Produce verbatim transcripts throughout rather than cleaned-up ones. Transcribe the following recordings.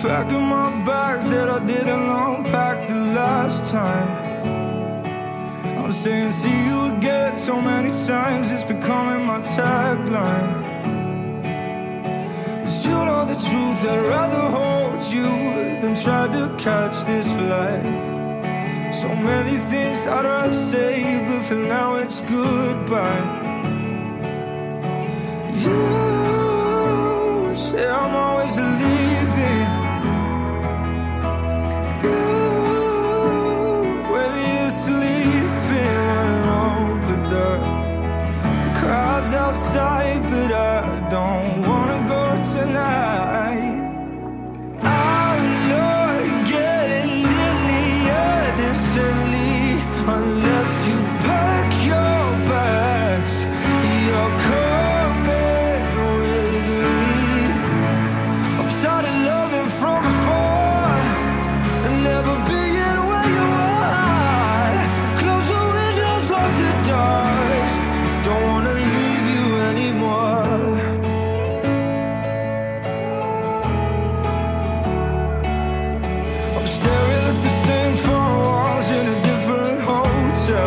packing my bags that I didn't unpack the last time. I'm saying see you again so many times, it's becoming my tagline. 'Cause you know the truth, I'd rather hold you than try to catch this flight. So many things I'd rather say, but for now it's goodbye. You say I'm always leaving. You, when you used to leaving alone, but the, the crowd's outside, but I don't wanna go tonight. I'm not getting nearly distantly unless you pack your bags. You're coming with me. I'm tired of loving from before and never being where you are. Close the windows, lock the doors. Don't wanna leave you anymore. I'm staring at the same four walls in a different hotel.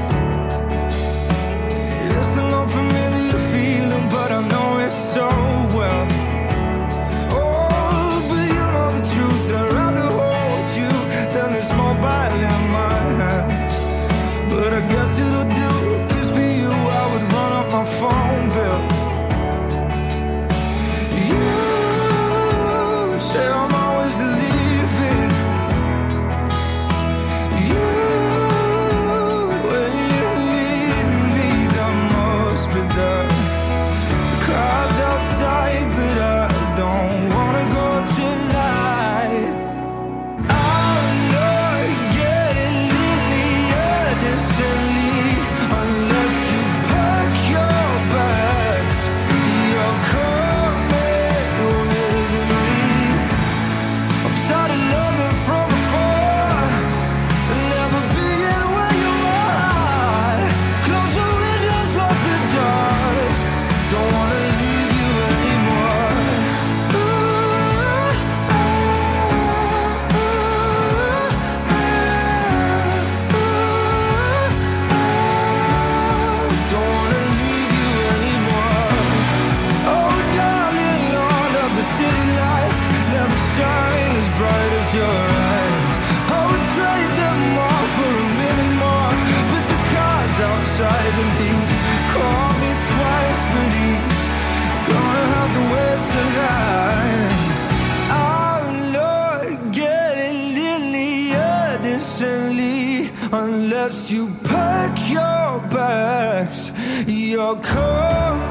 It's an unfamiliar feeling, but I know it so well. Oh, but you know the truth, I'd rather hold you than this mobile in my hands. But I guess it'll do, 'cause for you I would run up my phone bill. You say I'm always leaving. You, when you need me the most, but the, the crowd's outside, but I don't wanna go tonight. I'm not getting nearly distantly unless you pack your bags. You're coming with me. I'm tired of loving from before and never being where you are. Close the windows, lock the doors. Don't wanna leave you anymore. Ooh, ah, ooh, ah, ooh, ah. Don't wanna leave you anymore. Oh, darling, Lord of the city lights never shine as bright as your eyes. I would trade them all for a minute more, but the car's outside and he's called me twice, but he's gonna have to wait tonight. I'm not getting nearly distantly unless you pack your bags. You're coming